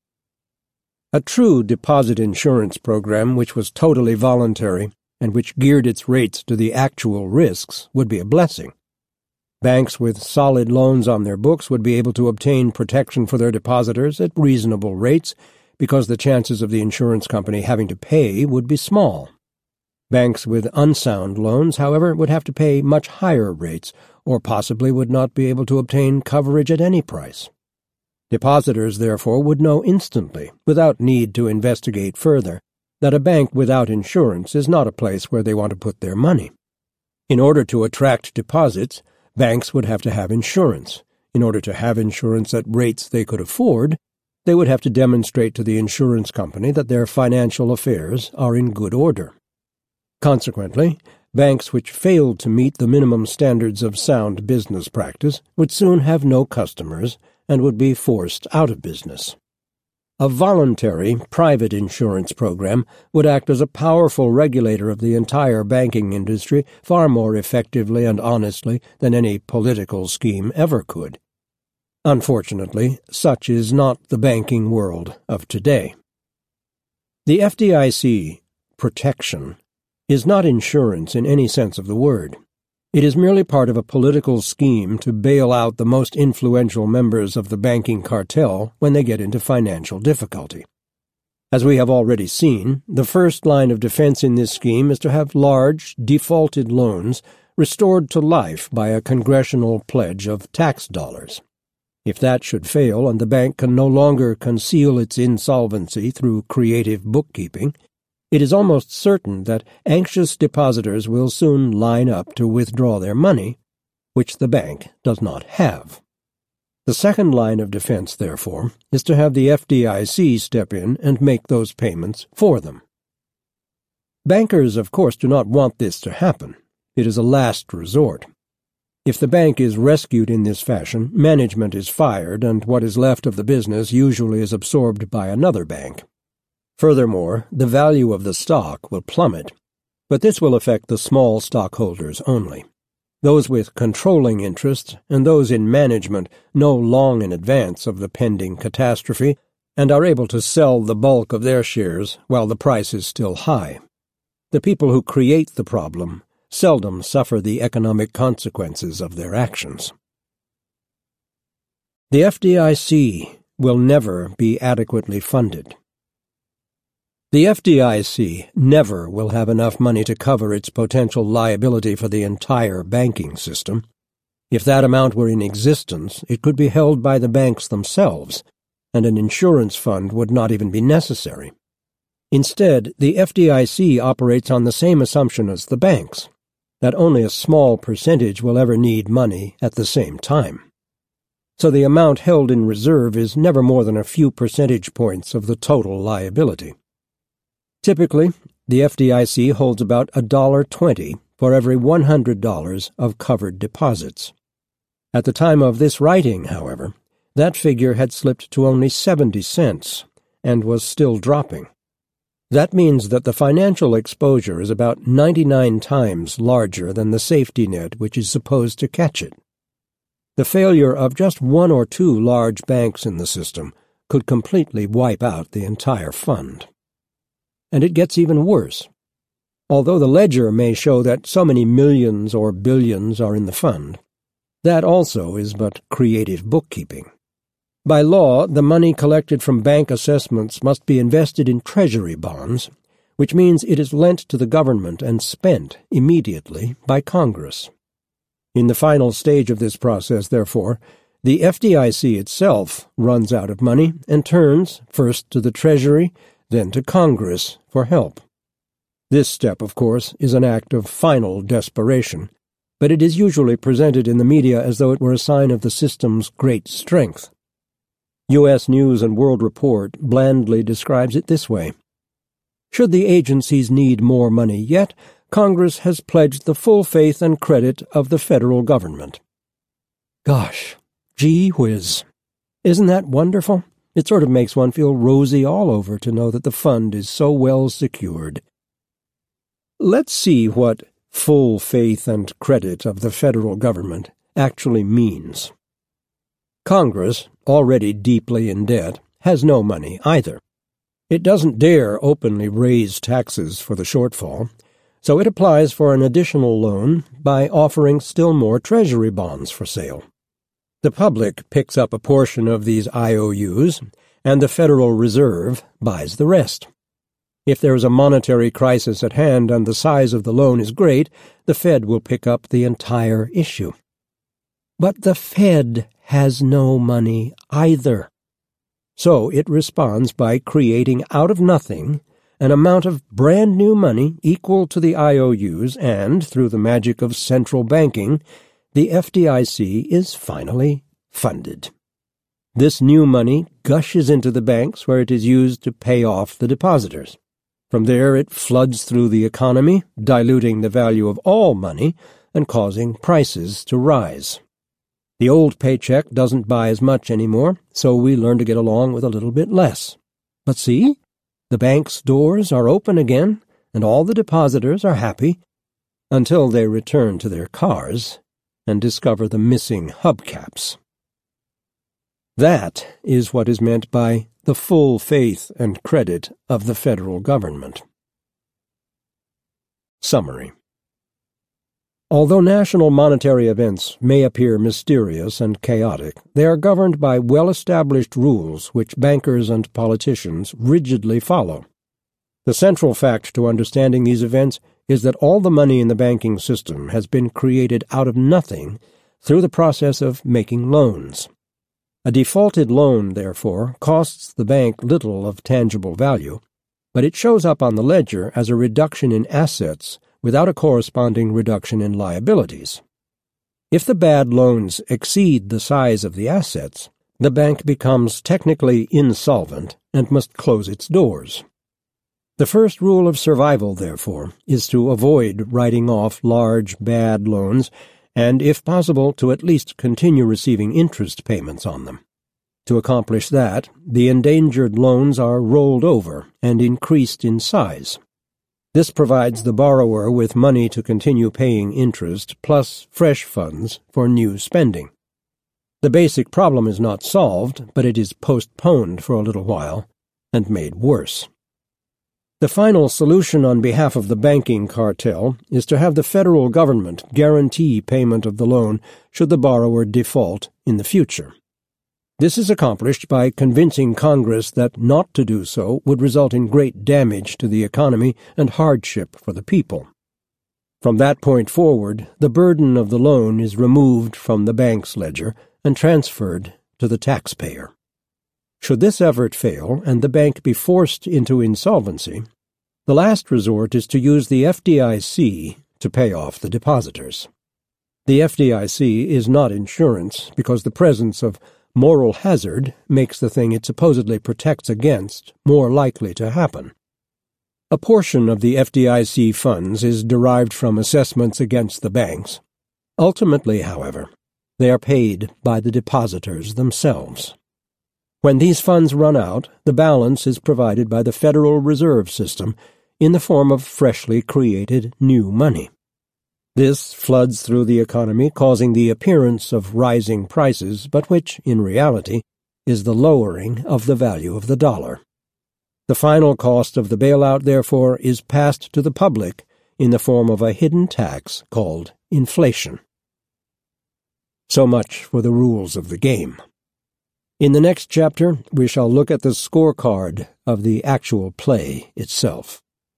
A true deposit insurance program which was totally voluntary and which geared its rates to the actual risks would be a blessing. Banks with solid loans on their books would be able to obtain protection for their depositors at reasonable rates because the chances of the insurance company having to pay would be small. Banks with unsound loans, however, would have to pay much higher rates or possibly would not be able to obtain coverage at any price. Depositors, therefore, would know instantly, without need to investigate further, that a bank without insurance is not a place where they want to put their money. In order to attract deposits, banks would have to have insurance. In order to have insurance at rates they could afford, they would have to demonstrate to the insurance company that their financial affairs are in good order. Consequently, banks which failed to meet the minimum standards of sound business practice would soon have no customers and would be forced out of business. A voluntary, private insurance program would act as a powerful regulator of the entire banking industry far more effectively and honestly than any political scheme ever could. Unfortunately, such is not the banking world of today. The F D I C protection is not insurance in any sense of the word. It is merely part of a political scheme to bail out the most influential members of the banking cartel when they get into financial difficulty. As we have already seen, the first line of defense in this scheme is to have large, defaulted loans restored to life by a congressional pledge of tax dollars. If that should fail and the bank can no longer conceal its insolvency through creative bookkeeping, it is almost certain that anxious depositors will soon line up to withdraw their money, which the bank does not have. The second line of defense, therefore, is to have the F D I C step in and make those payments for them. Bankers, of course, do not want this to happen. It is a last resort. If the bank is rescued in this fashion, management is fired, and what is left of the business usually is absorbed by another bank. Furthermore, the value of the stock will plummet, but this will affect the small stockholders only. Those with controlling interests and those in management know long in advance of the pending catastrophe and are able to sell the bulk of their shares while the price is still high. The people who create the problem seldom suffer the economic consequences of their actions. The F D I C will never be adequately funded. The F D I C never will have enough money to cover its potential liability for the entire banking system. If that amount were in existence, it could be held by the banks themselves, and an insurance fund would not even be necessary. Instead, the F D I C operates on the same assumption as the banks, that only a small percentage will ever need money at the same time. so the amount held in reserve is never more than a few percentage points of the total liability. Typically, the F D I C holds about one dollar twenty for every one hundred dollars of covered deposits. At the time of this writing, however, that figure had slipped to only seventy cents and was still dropping. That means that the financial exposure is about ninety-nine times larger than the safety net which is supposed to catch it. The failure of just one or two large banks in the system could completely wipe out the entire fund. And it gets even worse. Although the ledger may show that so many millions or billions are in the fund, that also is but creative bookkeeping. By law, the money collected from bank assessments must be invested in treasury bonds, which means it is lent to the government and spent immediately by Congress. In the final stage of this process, therefore, the F D I C itself runs out of money and turns first to the Treasury, then to Congress for help. This step, of course, is an act of final desperation, but it is usually presented in the media as though it were a sign of the system's great strength. U S News and World Report blandly describes it this way: should the agencies need more money yet, Congress has pledged the full faith and credit of the federal government. Gosh, gee whiz. Isn't that wonderful? It sort of makes one feel rosy all over to know that the fund is so well secured. Let's see what full faith and credit of the federal government actually means. Congress, already deeply in debt, has no money either. It doesn't dare openly raise taxes for the shortfall, so it applies for an additional loan by offering still more treasury bonds for sale. The public picks up a portion of these I O Us, and the Federal Reserve buys the rest. If there is a monetary crisis at hand and the size of the loan is great, the Fed will pick up the entire issue. But the Fed has no money either. So it responds by creating out of nothing an amount of brand new money equal to the I O Us, and, through the magic of central banking, the F D I C is finally funded. This new money gushes into the banks where it is used to pay off the depositors. From there it floods through the economy, diluting the value of all money and causing prices to rise. The old paycheck doesn't buy as much anymore, so we learn to get along with a little bit less. But see, the bank's doors are open again, and all the depositors are happy, until they return to their cars and discover the missing hubcaps. That is what is meant by the full faith and credit of the federal government. Summary. Although national monetary events may appear mysterious and chaotic, they are governed by well-established rules which bankers and politicians rigidly follow. The central fact to understanding these events is that all the money in the banking system has been created out of nothing through the process of making loans. A defaulted loan, therefore, costs the bank little of tangible value, but it shows up on the ledger as a reduction in assets without a corresponding reduction in liabilities. If the bad loans exceed the size of the assets, the bank becomes technically insolvent and must close its doors. The first rule of survival, therefore, is to avoid writing off large, bad loans and, if possible, to at least continue receiving interest payments on them. To accomplish that, the endangered loans are rolled over and increased in size. This provides the borrower with money to continue paying interest, plus fresh funds for new spending. The basic problem is not solved, but it is postponed for a little while and made worse. The final solution on behalf of the banking cartel is to have the federal government guarantee payment of the loan should the borrower default in the future. This is accomplished by convincing Congress that not to do so would result in great damage to the economy and hardship for the people. From that point forward, the burden of the loan is removed from the bank's ledger and transferred to the taxpayer. Should this effort fail and the bank be forced into insolvency, the last resort is to use the F D I C to pay off the depositors. The F D I C is not insurance because the presence of moral hazard makes the thing it supposedly protects against more likely to happen. A portion of the F D I C funds is derived from assessments against the banks. Ultimately, however, they are paid by the depositors themselves. When these funds run out, the balance is provided by the Federal Reserve System in the form of freshly created new money. This floods through the economy, causing the appearance of rising prices, but which, in reality, is the lowering of the value of the dollar. The final cost of the bailout, therefore, is passed to the public in the form of a hidden tax called inflation. So much for the rules of the game. In the next chapter, we shall look at the scorecard of the actual play itself.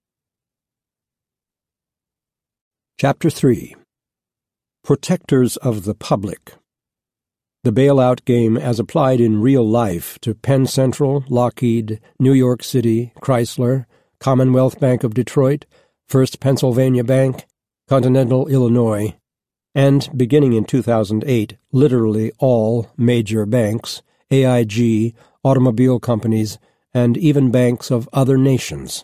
Chapter three. Protectors of the Public. The bailout game as applied in real life to Penn Central, Lockheed, New York City, Chrysler, Commonwealth Bank of Detroit, First Pennsylvania Bank, Continental Illinois, and, beginning in two thousand eight, literally all major banks, A I G, automobile companies, and even banks of other nations.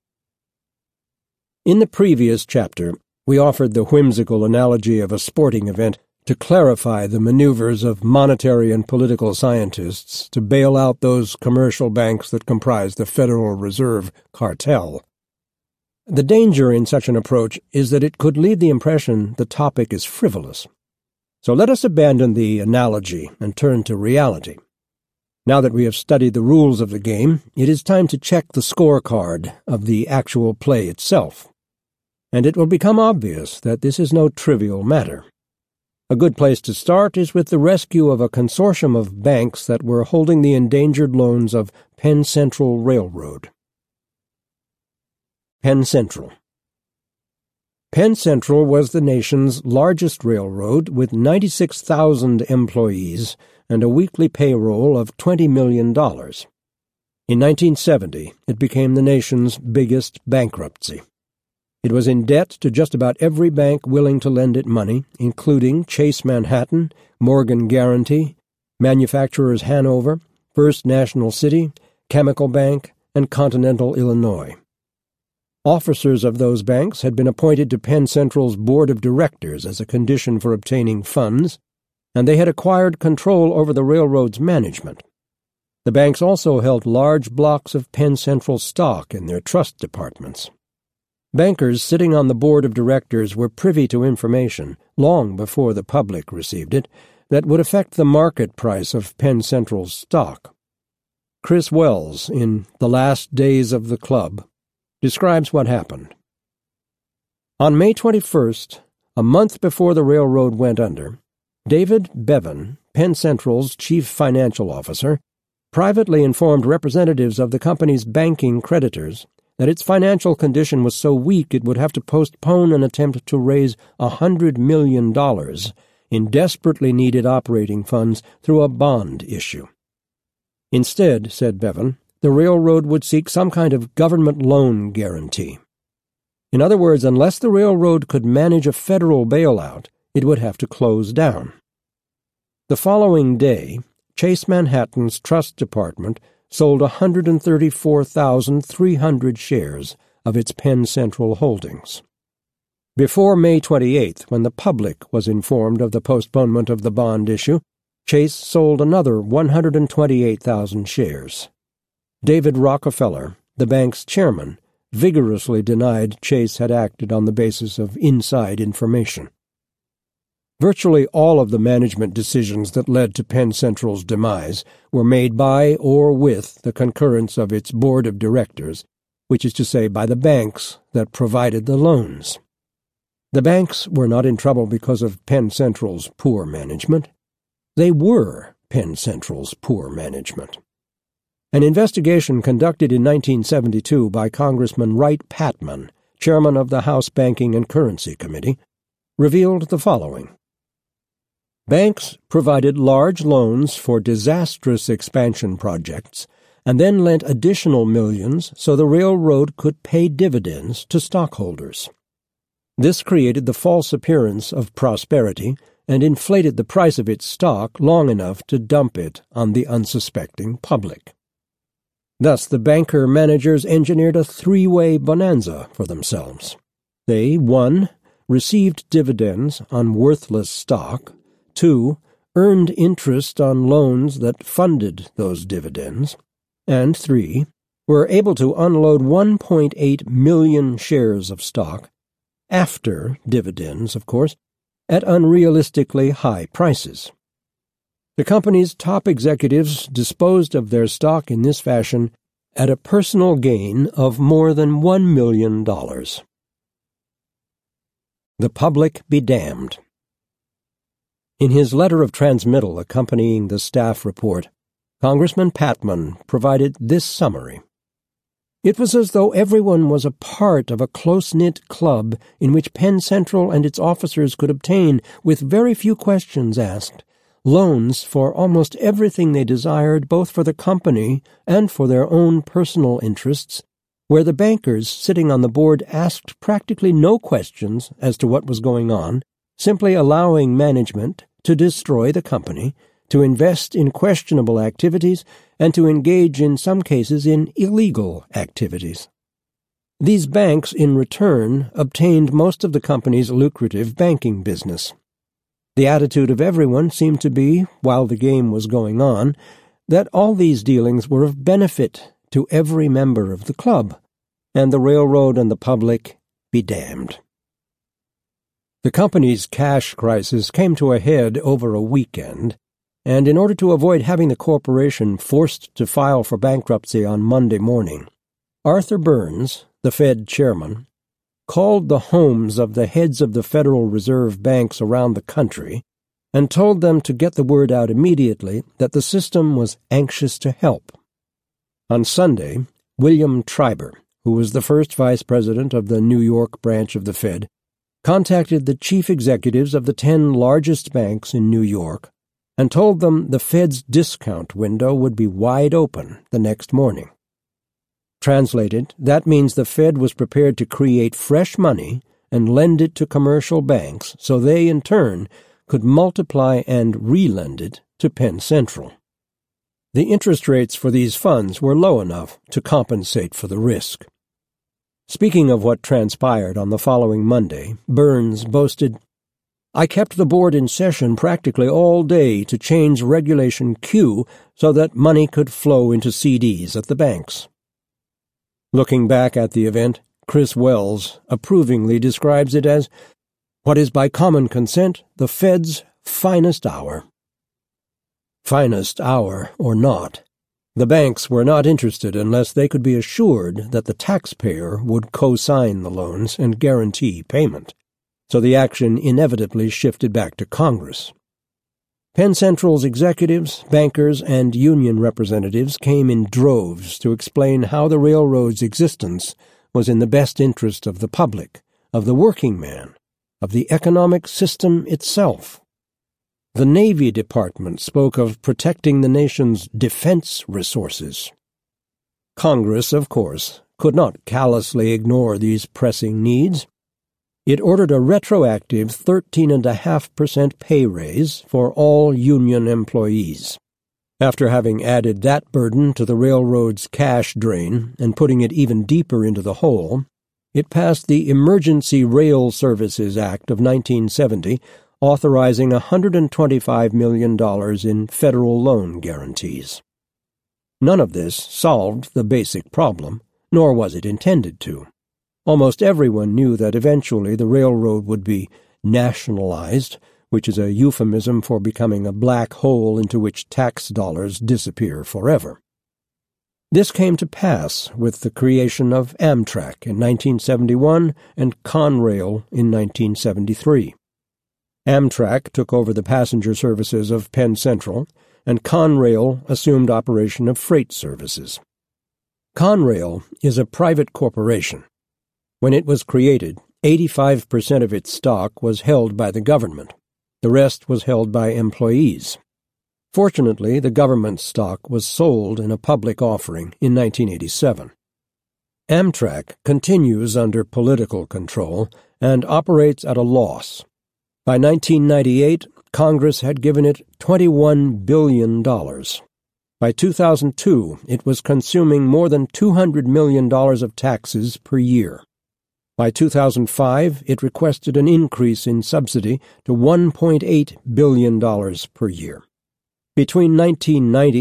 In the previous chapter, we offered the whimsical analogy of a sporting event to clarify the maneuvers of monetary and political scientists to bail out those commercial banks that comprise the Federal Reserve cartel. The danger in such an approach is that it could leave the impression the topic is frivolous. So let us abandon the analogy and turn to reality. Now that we have studied the rules of the game, it is time to check the scorecard of the actual play itself. And it will become obvious that this is no trivial matter. A good place to start is with the rescue of a consortium of banks that were holding the endangered loans of Penn Central Railroad. Penn Central. Penn Central was the nation's largest railroad with ninety-six thousand employees and a weekly payroll of twenty million dollars. In nineteen seventy, it became the nation's biggest bankruptcy. It was in debt to just about every bank willing to lend it money, including Chase Manhattan, Morgan Guaranty, Manufacturers Hanover, First National City, Chemical Bank, and Continental Illinois. Officers of those banks had been appointed to Penn Central's board of directors as a condition for obtaining funds, and they had acquired control over the railroad's management. The banks also held large blocks of Penn Central stock in their trust departments. Bankers sitting on the board of directors were privy to information, long before the public received it, that would affect the market price of Penn Central's stock. Chris Wells, in The Last Days of the Club, describes what happened. On May twenty-first, a month before the railroad went under, David Bevan, Penn Central's chief financial officer, privately informed representatives of the company's banking creditors that its financial condition was so weak it would have to postpone an attempt to raise a hundred million dollars in desperately needed operating funds through a bond issue. Instead, said Bevan, the railroad would seek some kind of government loan guarantee. In other words, unless the railroad could manage a federal bailout, it would have to close down. The following day, Chase Manhattan's trust department sold one hundred thirty-four thousand three hundred shares of its Penn Central holdings. Before May twenty-eighth, when the public was informed of the postponement of the bond issue, Chase sold another one hundred twenty-eight thousand shares. David Rockefeller, the bank's chairman, vigorously denied Chase had acted on the basis of inside information. Virtually all of the management decisions that led to Penn Central's demise were made by or with the concurrence of its board of directors, which is to say by the banks that provided the loans. The banks were not in trouble because of Penn Central's poor management. They were Penn Central's poor management. An investigation conducted in nineteen seventy-two by Congressman Wright Patman, chairman of the House Banking and Currency Committee, revealed the following. Banks provided large loans for disastrous expansion projects and then lent additional millions so the railroad could pay dividends to stockholders. This created the false appearance of prosperity and inflated the price of its stock long enough to dump it on the unsuspecting public. Thus the banker-managers engineered a three-way bonanza for themselves. They, one, received dividends on worthless stock, two, earned interest on loans that funded those dividends, and three, were able to unload one point eight million shares of stock, after dividends, of course, at unrealistically high prices. The company's top executives disposed of their stock in this fashion at a personal gain of more than one million dollars. The public be damned. In his letter of transmittal accompanying the staff report, Congressman Patman provided this summary. It was as though everyone was a part of a close-knit club in which Penn Central and its officers could obtain, with very few questions asked, loans for almost everything they desired, both for the company and for their own personal interests, where the bankers sitting on the board asked practically no questions as to what was going on, simply allowing management to destroy the company, to invest in questionable activities, and to engage in some cases in illegal activities. These banks, in return, obtained most of the company's lucrative banking business. The attitude of everyone seemed to be, while the game was going on, that all these dealings were of benefit to every member of the club, and the railroad and the public be damned. The company's cash crisis came to a head over a weekend, and in order to avoid having the corporation forced to file for bankruptcy on Monday morning, Arthur Burns, the Fed chairman, called the homes of the heads of the Federal Reserve banks around the country and told them to get the word out immediately that the system was anxious to help. On Sunday, William Treiber, who was the first vice president of the New York branch of the Fed, contacted the chief executives of the ten largest banks in New York and told them the Fed's discount window would be wide open the next morning. Translated, that means the Fed was prepared to create fresh money and lend it to commercial banks so they, in turn, could multiply and re-lend it to Penn Central. The interest rates for these funds were low enough to compensate for the risk. Speaking of what transpired on the following Monday, Burns boasted, "I kept the board in session practically all day to change Regulation Q so that money could flow into C Ds at the banks." Looking back at the event, Chris Wells approvingly describes it as what is by common consent the Fed's finest hour. Finest hour or not, the banks were not interested unless they could be assured that the taxpayer would co-sign the loans and guarantee payment, so the action inevitably shifted back to Congress. Penn Central's executives, bankers, and union representatives came in droves to explain how the railroad's existence was in the best interest of the public, of the working man, of the economic system itself. The Navy Department spoke of protecting the nation's defense resources. Congress, of course, could not callously ignore these pressing needs. It ordered a retroactive thirteen point five percent pay raise for all union employees. After having added that burden to the railroad's cash drain and putting it even deeper into the hole, it passed the Emergency Rail Services Act of nineteen seventy, authorizing one hundred twenty-five million dollars in federal loan guarantees. None of this solved the basic problem, nor was it intended to. Almost everyone knew that eventually the railroad would be nationalized, which is a euphemism for becoming a black hole into which tax dollars disappear forever. This came to pass with the creation of Amtrak in nineteen seventy-one and Conrail in nineteen seventy-three. Amtrak took over the passenger services of Penn Central, and Conrail assumed operation of freight services. Conrail is a private corporation. When it was created, eighty-five percent of its stock was held by the government. The rest was held by employees. Fortunately, the government stock was sold in a public offering in nineteen eighty-seven. Amtrak continues under political control and operates at a loss. By nineteen ninety-eight, Congress had given it twenty-one billion dollars. By two thousand two, it was consuming more than two hundred million dollars of taxes per year. By two thousand five, it requested an increase in subsidy to one point eight billion dollars per year. Between nineteen ninety